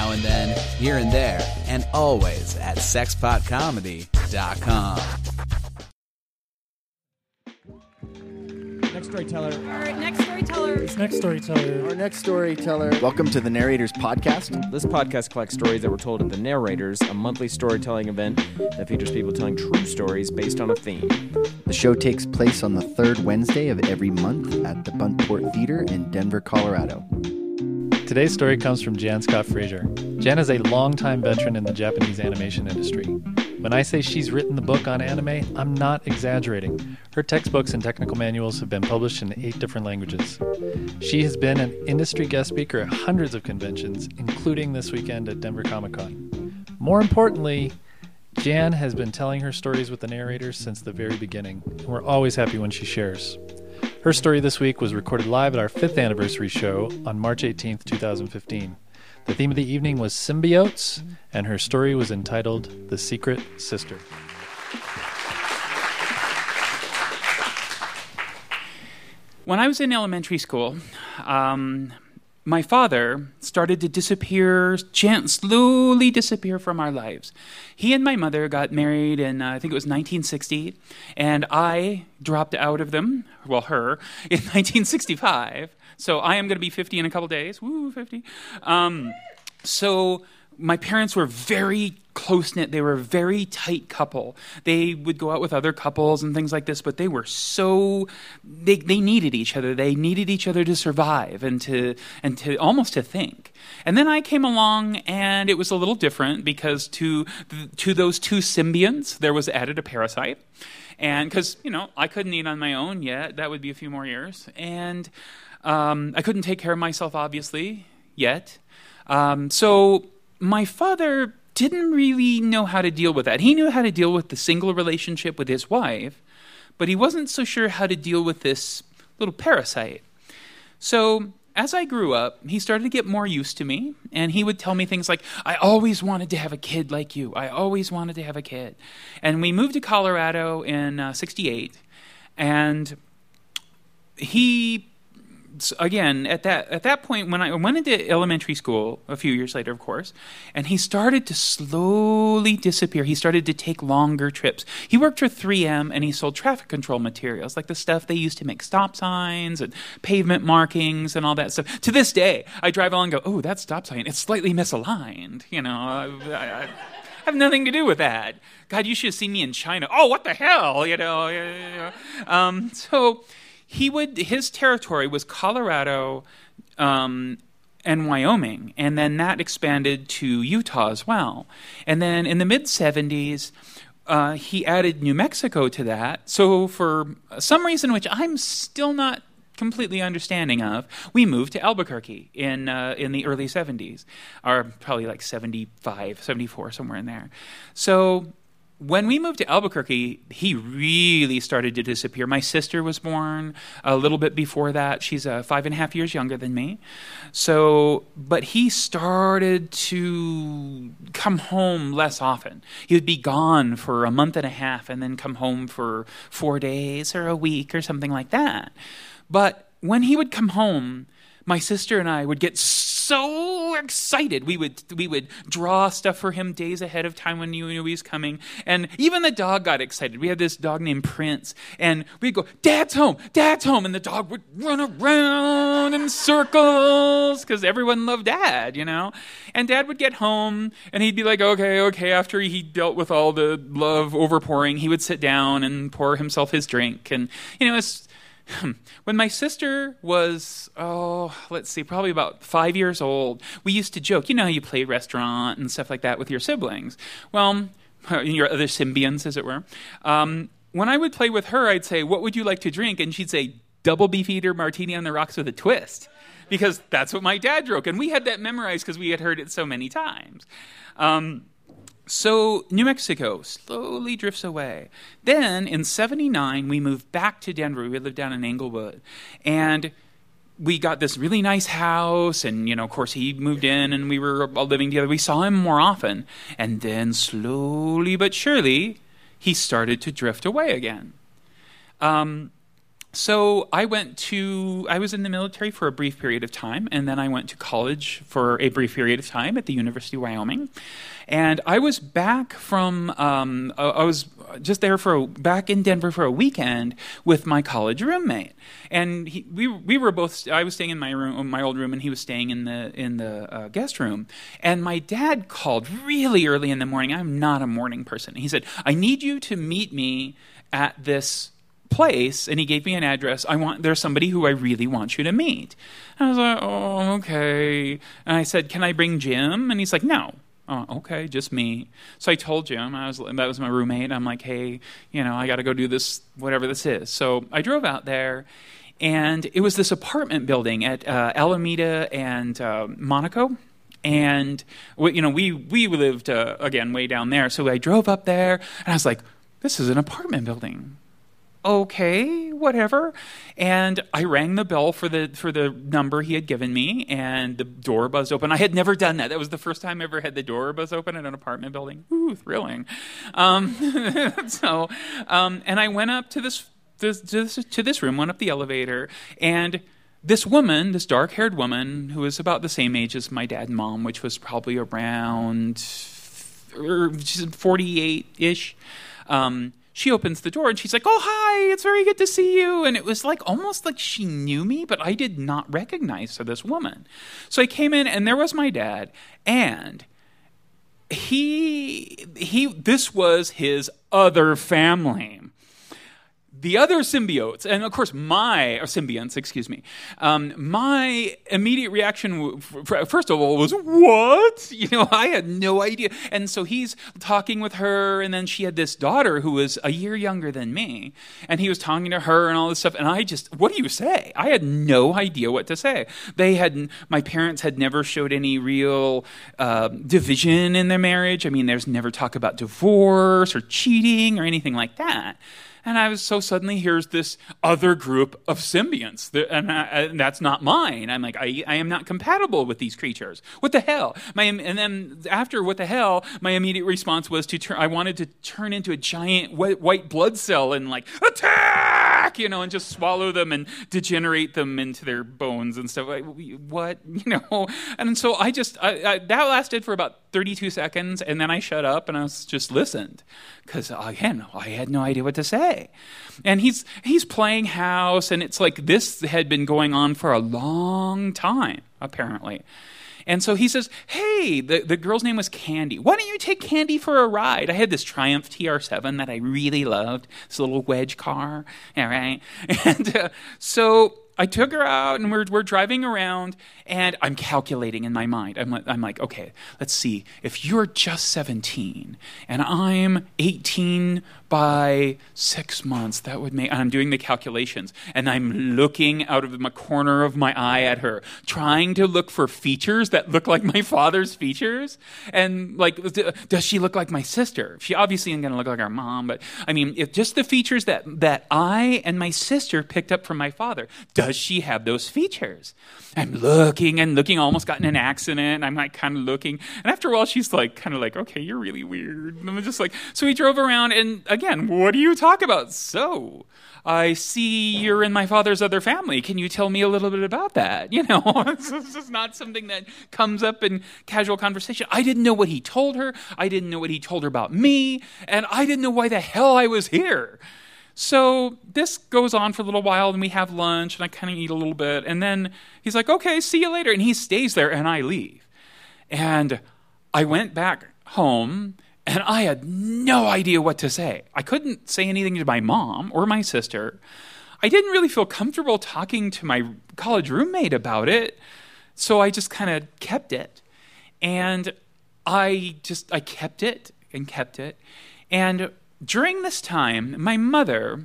now and then, here and there, and always at sexpotcomedy.com. Next storyteller. Our next storyteller. Next storyteller. Our next storyteller. Welcome to the Narrators Podcast. This podcast collects stories that were told at The Narrators, a monthly storytelling event that features people telling true stories based on a theme. The show takes place on the third Wednesday of every month at the Buntport Theater in Denver, Colorado. Today's story comes from Jan Scott Fraser. Jan is a longtime veteran in the Japanese animation industry. When I say she's written the book on anime, I'm not exaggerating. Her textbooks and technical manuals have been published in 8 different languages. She has been an industry guest speaker at hundreds of conventions, including this weekend at Denver Comic Con. More importantly, Jan has been telling her stories with the narrators since the very beginning, and we're always happy when she shares. Her story this week was recorded live at our 5th anniversary show on March 18th, 2015. The theme of the evening was symbiotes, and her story was entitled The Secret Sister. When I was in elementary school, my father started to slowly disappear from our lives. He and my mother got married in, I think it was 1960, and I dropped out of them, her, in 1965. So I am going to be 50 in a couple days. Woo, 50. So my parents were very close-knit. They were a very tight couple. They would go out with other couples and things like this, but they were they needed each other. They needed each other to survive and to almost to think. And then I came along, and it was a little different because to those two symbionts, there was added a parasite. And because, I couldn't eat on my own yet. That would be a few more years. And I couldn't take care of myself, obviously, yet. So my father didn't really know how to deal with that. He knew how to deal with the single relationship with his wife, but he wasn't so sure how to deal with this little parasite. So as I grew up, he started to get more used to me, and he would tell me things like, I always wanted to have a kid like you. I always wanted to have a kid. And we moved to Colorado in 68, and he... Again, at that point, when I went into elementary school, a few years later, of course, and he started to slowly disappear. He started to take longer trips. He worked for 3M, and he sold traffic control materials, like the stuff they used to make stop signs and pavement markings and all that stuff. To this day, I drive along and go, oh, that stop sign, it's slightly misaligned. I have nothing to do with that. God, you should have seen me in China. Oh, what the hell? So... his territory was Colorado and Wyoming, and then that expanded to Utah as well. And then in the mid-70s, he added New Mexico to that. So for some reason, which I'm still not completely understanding of, we moved to Albuquerque in the early 70s, or probably like 75, 74, somewhere in there. So... when we moved to Albuquerque, he really started to disappear. My sister was born a little bit before that. She's 5.5 years younger than me. But he started to come home less often. He would be gone for a month and a half and then come home for 4 days or a week or something like that. But when he would come home, my sister and I would get so excited. We would draw stuff for him days ahead of time when he knew he was coming. And even the dog got excited. We had this dog named Prince. And we'd go, Dad's home, Dad's home. And the dog would run around in circles because everyone loved Dad, And Dad would get home and he'd be like, okay. After he dealt with all the love overpouring, he would sit down and pour himself his drink. And, when my sister was, probably about 5 years old, we used to joke, how you play restaurant and stuff like that with your siblings. Well, your other symbionts, as it were. When I would play with her, I'd say, what would you like to drink? And she'd say, double beefeater martini on the rocks with a twist. Because that's what my dad drank. And we had that memorized because we had heard it so many times. So New Mexico slowly drifts away. Then in 79, we moved back to Denver. We lived down in Englewood. And we got this really nice house. And, of course, he moved in and we were all living together. We saw him more often. And then slowly but surely, he started to drift away again. So I was in the military for a brief period of time, and then I went to college for a brief period of time at the University of Wyoming. And I was back from, I was just there back in Denver for a weekend with my college roommate. And we were both, I was staying in my room, my old room, and he was staying in the guest room. And my dad called really early in the morning. I'm not a morning person. He said, I need you to meet me at this place, and he gave me an address. There's somebody who I really want you to meet. And I was like, oh, okay. And I said, can I bring Jim? And he's like, no. Oh, okay, just me. So I told Jim, that was my roommate. I'm like, hey, I got to go do this, whatever this is. So I drove out there, and it was this apartment building at Alameda and Monaco. And we lived again way down there. So I drove up there, and I was like, this is an apartment building. Okay, whatever. And I rang the bell for the number he had given me, and the door buzzed open. I had never done that. That was the first time I ever had the door buzz open at an apartment building. Ooh, thrilling. And I went up to this room, went up the elevator, and this woman, this dark-haired woman, who was about the same age as my dad and mom, which was probably around 48-ish, she opens the door and she's like, oh, hi, it's very good to see you. And it was almost like she knew me, but I did not recognize this woman. So I came in, and there was my dad, and this was his other family. The other symbionts, and of course my immediate reaction, first of all, was, what? I had no idea. And so he's talking with her, and then she had this daughter who was a year younger than me, and he was talking to her and all this stuff, and what do you say? I had no idea what to say. My parents had never showed any real division in their marriage. I mean, there's never talk about divorce or cheating or anything like that. And I was suddenly here's this other group of symbionts, and that's not mine. I'm like, I am not compatible with these creatures. What the hell? And then after what the hell, my immediate response was I wanted to turn into a giant white blood cell and attack, and just swallow them and degenerate them into their bones and stuff. What, And so that lasted for about 32 seconds, and then I shut up and I just listened, because again, I had no idea what to say. And he's playing house, and it's like this had been going on for a long time, apparently. And so he says, hey, the girl's name was Candy. Why don't you take Candy for a ride? I had this Triumph TR7 that I really loved, this little wedge car. All right. And so I took her out, and we're driving around, and I'm calculating in my mind. I'm like, okay, let's see. If you're just 17 and I'm 18 by 6 months, that would make. And I'm doing the calculations, and I'm looking out of the corner of my eye at her, trying to look for features that look like my father's features. And does she look like my sister? She obviously isn't going to look like our mom, but I mean, if just the features that I and my sister picked up from my father. Does she have those features? I'm looking and looking, almost got in an accident. I'm kind of looking. And after a while, she's okay, you're really weird. And I'm just so we drove around, and again, what do you talk about? So I see you're in my father's other family. Can you tell me a little bit about that? It's just not something that comes up in casual conversation. I didn't know what he told her. I didn't know what he told her about me. And I didn't know why the hell I was here. So this goes on for a little while, and we have lunch, and I kind of eat a little bit. And then he's like, okay, see you later. And he stays there, and I leave. And I went back home, and I had no idea what to say. I couldn't say anything to my mom or my sister. I didn't really feel comfortable talking to my college roommate about it, so I just kind of kept it. And I kept it and kept it. And during this time, my mother,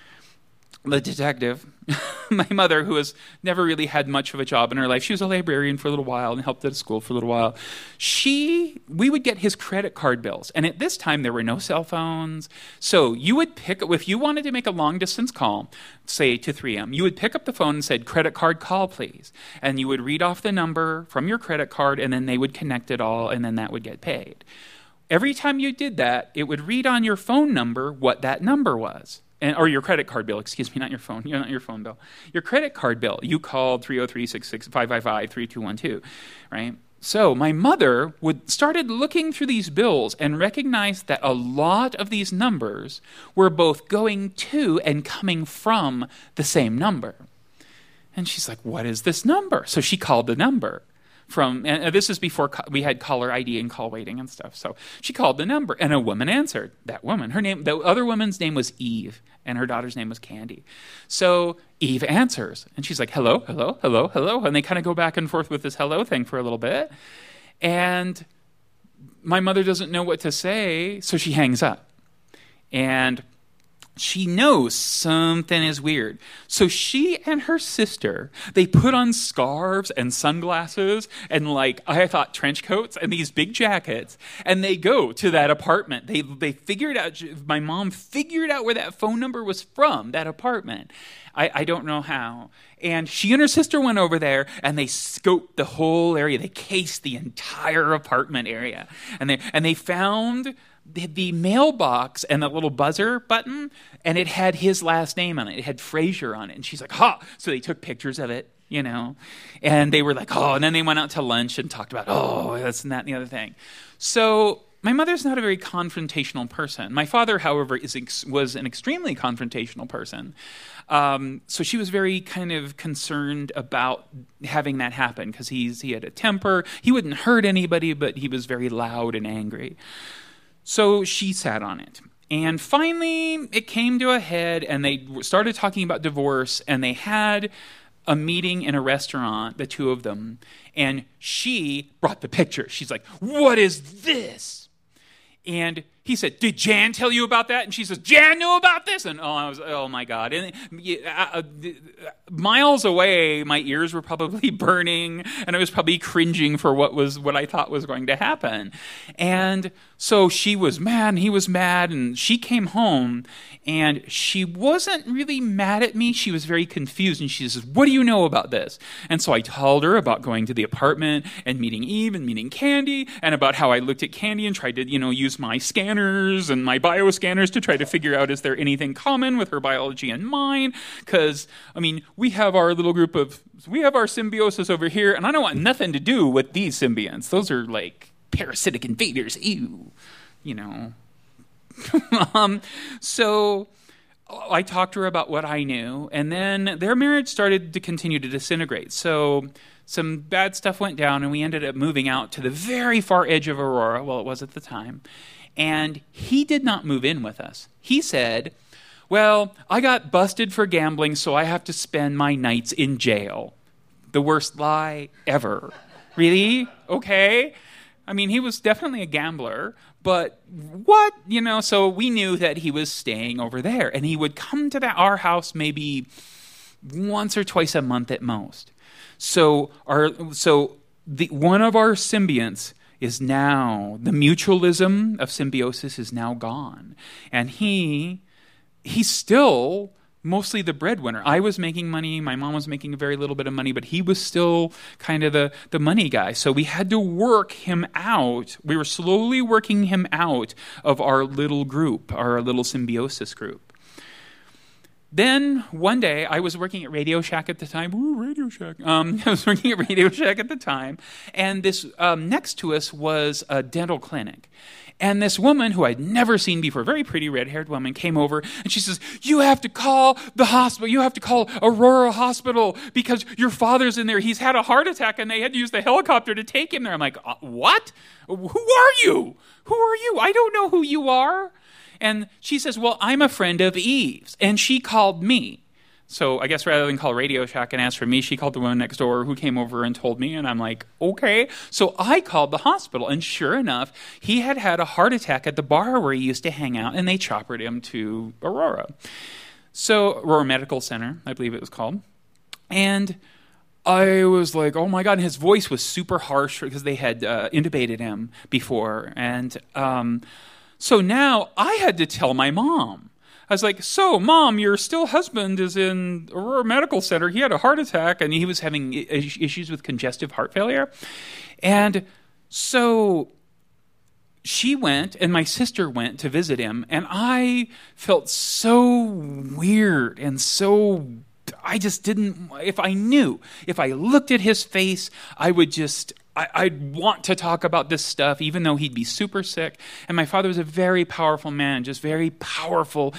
the detective, my mother, who has never really had much of a job in her life, she was a librarian for a little while and helped at a school for a little while. We would get his credit card bills. And at this time, there were no cell phones. So you would if you wanted to make a long distance call, say to 3M, you would pick up the phone and said, credit card call, please. And you would read off the number from your credit card, and then they would connect it all, and then that would get paid. Every time you did that, it would read on your phone number what that number was. or your credit card bill, excuse me, not your phone bill. Your credit card bill, you called 303-66555-3212, right? So my mother started looking through these bills and recognized that a lot of these numbers were both going to and coming from the same number. And she's like, what is this number? So she called the number. And this is before we had caller ID and call waiting and stuff. So she called the number, and a woman answered. That woman, the other woman's name was Eve, and her daughter's name was Candy. So Eve answers, and she's like, hello, hello, hello, hello. And they kind of go back and forth with this hello thing for a little bit. And my mother doesn't know what to say, so she hangs up. And she knows something is weird. So she and her sister, they put on scarves and sunglasses and I thought trench coats and these big jackets, and they go to that apartment. They figured out, my mom figured out where that phone number was from, that apartment. I don't know how. And she and her sister went over there, and they scoped the whole area. They cased the entire apartment area. And they found the mailbox and the little buzzer button, and it had his last name on it. It had Fraser on it. And she's like, ha! So they took pictures of it, and they were like, oh, and then they went out to lunch and talked about, oh, this and that and the other thing. So my mother's not a very confrontational person. My father, however, was an extremely confrontational person. So she was very kind of concerned about having that happen because he had a temper. He wouldn't hurt anybody, but he was very loud and angry. So she sat on it. And finally, it came to a head, and they started talking about divorce, and they had a meeting in a restaurant, the two of them, and she brought the picture. She's like, what is this? And he said, did Jan tell you about that? And she says, Jan knew about this? And oh my God. And miles away, my ears were probably burning, and I was probably cringing for what I thought was going to happen. And so she was mad, and he was mad, and she came home, and she wasn't really mad at me. She was very confused, and she says, what do you know about this? And so I told her about going to the apartment and meeting Eve and meeting Candy, and about how I looked at Candy and tried to, use my scanners and my bioscanners to try to figure out, is there anything common with her biology and mine? Because, we have our symbiosis over here, and I don't want nothing to do with these symbionts. Those are like parasitic invaders. Ew. So I talked to her about what I knew, and then their marriage started to continue to disintegrate. So some bad stuff went down, and we ended up moving out to the very far edge of Aurora. Well, it was at the time. And he did not move in with us. He said, well, I got busted for gambling, so I have to spend my nights in jail. The worst lie ever. Really? Okay. He was definitely a gambler, but what? So we knew that he was staying over there, and he would come to our house maybe once or twice a month at most. So one of our symbionts is now, the mutualism of symbiosis is now gone. And he's still mostly the breadwinner. I was making money, my mom was making a very little bit of money, but he was still kind of the money guy. So we had to work him out. We were slowly working him out of our little group, our little symbiosis group. Then one day, I was working at Radio Shack at the time. Ooh, Radio Shack. I was working at Radio Shack at the time, and this next to us was a dental clinic. And this woman, who I'd never seen before, a very pretty red-haired woman, came over, and she says, you have to call the hospital. You have to call Aurora Hospital because your father's in there. He's had a heart attack, and they had to use the helicopter to take him there. I'm like, what? Who are you? Who are you? I don't know who you are. And she says, well, I'm a friend of Eve's, and she called me. So I guess rather than call Radio Shack and ask for me, she called the woman next door who came over and told me, and I'm like, okay. So I called the hospital, and sure enough, he had had a heart attack at the bar where he used to hang out, and they choppered him to Aurora. So Aurora Medical Center, I believe it was called. And I was like, oh my God, and his voice was super harsh because they had intubated him before. And so now I had to tell my mom. I was like, so, Mom, your still husband is in Aurora Medical Center. He had a heart attack, and he was having issues with congestive heart failure. And so she went, and my sister went to visit him, and I felt so weird and so, I just didn't, if I looked at his face, I'd want to talk about this stuff, even though he'd be super sick. And my father was a very powerful man, just very powerful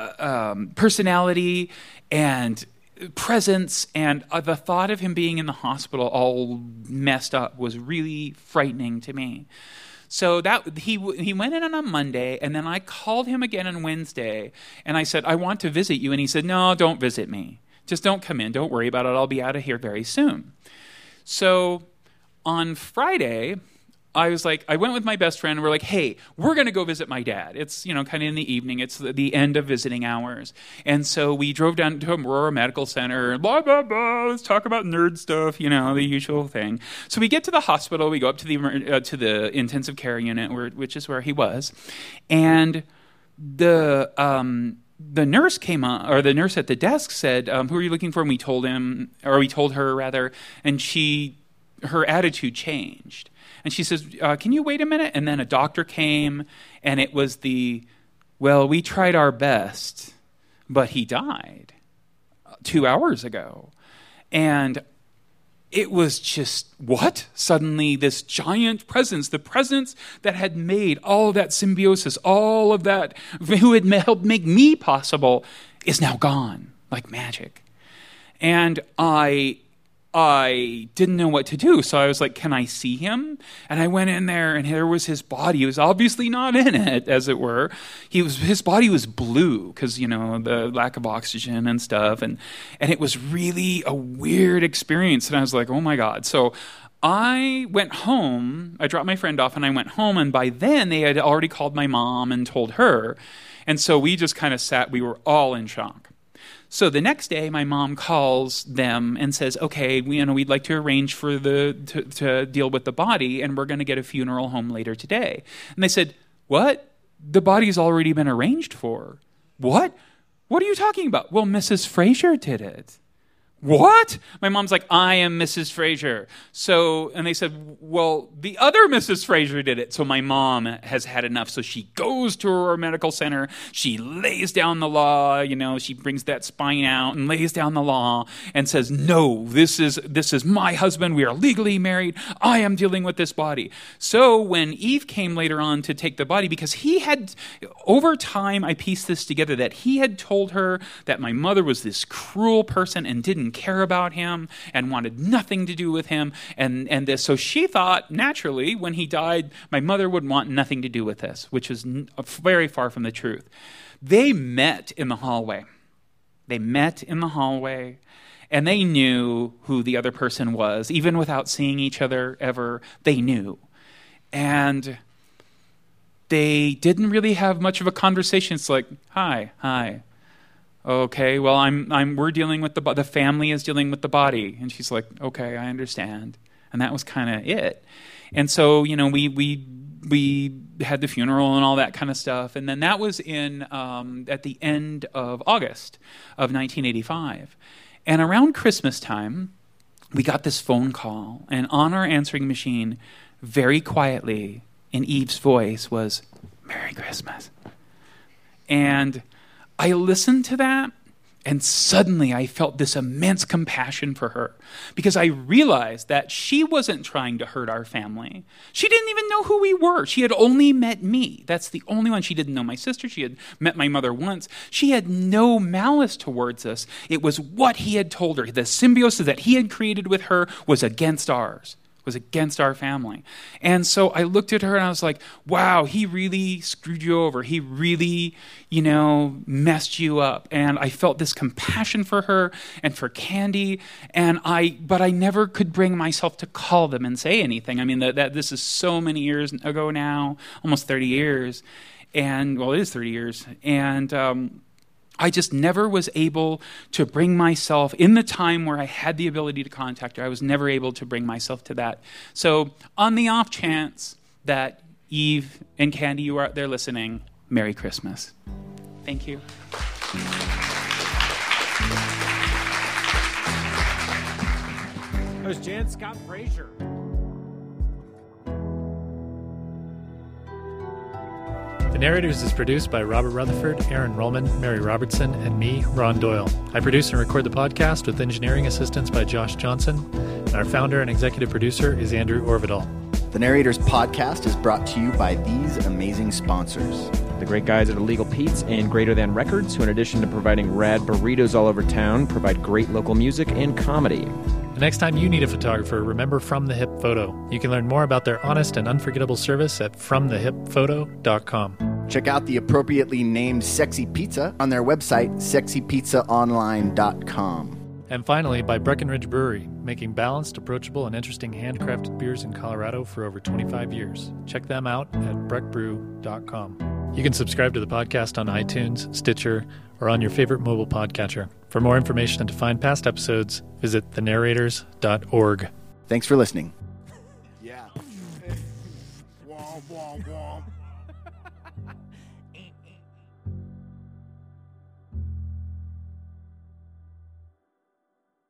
personality and presence. And the thought of him being in the hospital all messed up was really frightening to me. So that he went in on a Monday, and then I called him again on Wednesday, and I said, I want to visit you. And he said, no, don't visit me. Just don't come in. Don't worry about it. I'll be out of here very soon. So on Friday, I went with my best friend, and we're like, hey, we're going to go visit my dad. It's, kind of in the evening. It's the end of visiting hours. And so we drove down to Aurora Medical Center, blah, blah, blah, let's talk about nerd stuff, the usual thing. So we get to the hospital. We go up to the intensive care unit, which is where he was. And the nurse came on, or the nurse at the desk said, who are you looking for? And we told her rather, and her attitude changed. And she says, can you wait a minute? And then a doctor came, and it was we tried our best, but he died 2 hours ago. And it was just, what? Suddenly this giant presence, the presence that had made all of that symbiosis, all of that, who had helped make me possible, is now gone, like magic. And I didn't know what to do, so I was like, can I see him? And I went in there, and there was his body. He was obviously not in it, as it were. His body was blue, because, the lack of oxygen and stuff, and it was really a weird experience, and I was like, oh my God. So I went home, I dropped my friend off, and I went home, and by then they had already called my mom and told her, and so we just kind of sat, we were all in shock. So the next day, my mom calls them and says, okay, we'd like to arrange for to deal with the body, and we're going to get a funeral home later today. And they said, what? The body's already been arranged for. What? What are you talking about? Well, Mrs. Fraser did it. What? My mom's like, I am Mrs. Fraser. And they said, well, the other Mrs. Fraser did it. So my mom has had enough. So she goes to her medical center. She lays down the law. She brings that spine out and lays down the law and says, no, this is my husband. We are legally married. I am dealing with this body. So when Eve came later on to take the body, because he had, over time, I pieced this together, that he had told her that my mother was this cruel person and didn't care about him and wanted nothing to do with him, and this. So she thought, naturally, when he died, my mother would want nothing to do with this, which is very far from the truth. They met in the hallway. And they knew who the other person was, even without seeing each other ever. They knew. And they didn't really have much of a conversation. It's like, hi. Okay, well, we're dealing with the family is dealing with the body. And she's like, okay, I understand. And that was kind of it. And so, we had the funeral and all that kind of stuff. And then that was at the end of August of 1985. And around Christmas time, we got this phone call. And on our answering machine, very quietly, in Eve's voice, was, Merry Christmas. And I listened to that, and suddenly I felt this immense compassion for her, because I realized that she wasn't trying to hurt our family. She didn't even know who we were. She had only met me. That's the only one. She didn't know my sister. She had met my mother once. She had no malice towards us. It was what he had told her. The symbiosis that he had created with her was against ours. Was against our family. And so I looked at her and I was like, wow, he really screwed you over. He really, messed you up. And I felt this compassion for her and for Candy. But I never could bring myself to call them and say anything. I mean, that this is so many years ago now, almost 30 years. And, well, it is 30 years. And, I just never was able to bring myself, in the time where I had the ability to contact her, I was never able to bring myself to that. So on the off chance that Eve and Candy, you are out there listening, Merry Christmas. Thank you. That was Jan Scott Fraser. The Narrators is produced by Robert Rutherford, Aaron Rollman, Mary Robertson, and me, Ron Doyle. I produce and record the podcast with engineering assistance by Josh Johnson, and our founder and executive producer is Andrew Orvidal. The Narrators podcast is brought to you by these amazing sponsors. The great guys at Illegal Pete's and Greater Than Records, who in addition to providing rad burritos all over town, provide great local music and comedy. The next time you need a photographer, remember From the Hip Photo. You can learn more about their honest and unforgettable service at FromTheHipPhoto.com. Check out the appropriately named Sexy Pizza on their website, sexypizzaonline.com. And finally, by Breckenridge Brewery, making balanced, approachable, and interesting handcrafted beers in Colorado for over 25 years. Check them out at breckbrew.com. You can subscribe to the podcast on iTunes, Stitcher, or on your favorite mobile podcatcher. For more information and to find past episodes, visit thenarrators.org. Thanks for listening. Yeah. Wah, wah, wah.